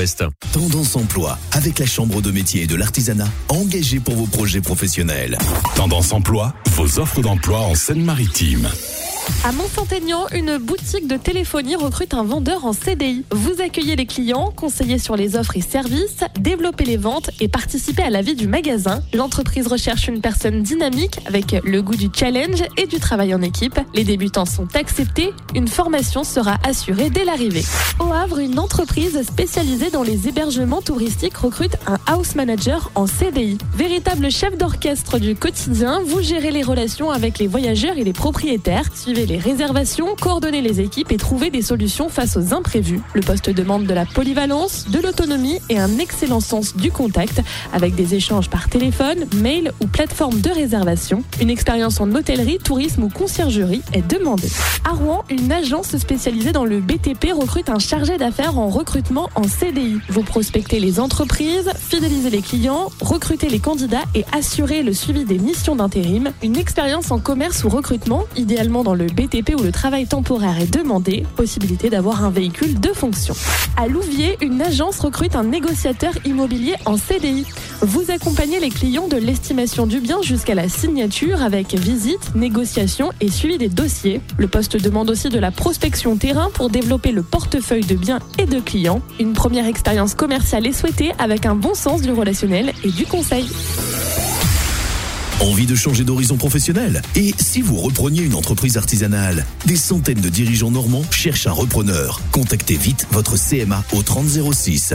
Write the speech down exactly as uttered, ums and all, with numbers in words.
Ouest. Tendance Emploi, avec la Chambre de métier et de l'artisanat, engagée pour vos projets professionnels. Tendance Emploi, vos offres d'emploi en Seine-Maritime. À Mont-Saint-Aignan, une boutique de téléphonie recrute un vendeur en C D I. Vous accueillez les clients, conseillez sur les offres et services, développez les ventes et participez à la vie du magasin. L'entreprise recherche une personne dynamique avec le goût du challenge et du travail en équipe. Les débutants sont acceptés. Une formation sera assurée dès l'arrivée. Au Havre, une entreprise spécialisée dans les hébergements touristiques recrute un house manager en C D I. Véritable chef d'orchestre du quotidien, vous gérez les relations avec les voyageurs et les propriétaires. Suivez les réservations, coordonnez les équipes et trouvez des solutions face aux imprévus. Le poste demande de la polyvalence, de l'autonomie et un excellent sens du contact avec des échanges par téléphone, mail ou plateforme de réservation. Une expérience en hôtellerie, tourisme ou conciergerie est demandée. À Rouen, une agence spécialisée dans le B T P recrute un chargé d'affaires en recrutement en C D I. Vous prospectez les entreprises, fidélisez les clients, recrutez les candidats et assurez le suivi des missions d'intérim. Une expérience en commerce ou recrutement, idéalement dans le B T P où le travail temporaire est demandé, possibilité d'avoir un véhicule de fonction. À Louviers, une agence recrute un négociateur immobilier en C D I. Vous accompagnez les clients de l'estimation du bien jusqu'à la signature avec visite, négociation et suivi des dossiers. Le poste demande aussi de la prospection terrain pour développer le portefeuille de biens et de clients. Une première expérience commerciale est souhaitée avec un bon sens du relationnel et du conseil. Envie de changer d'horizon professionnel? Et si vous repreniez une entreprise artisanale? Des centaines de dirigeants normands cherchent un repreneur. Contactez vite votre C M A au trente zéro six.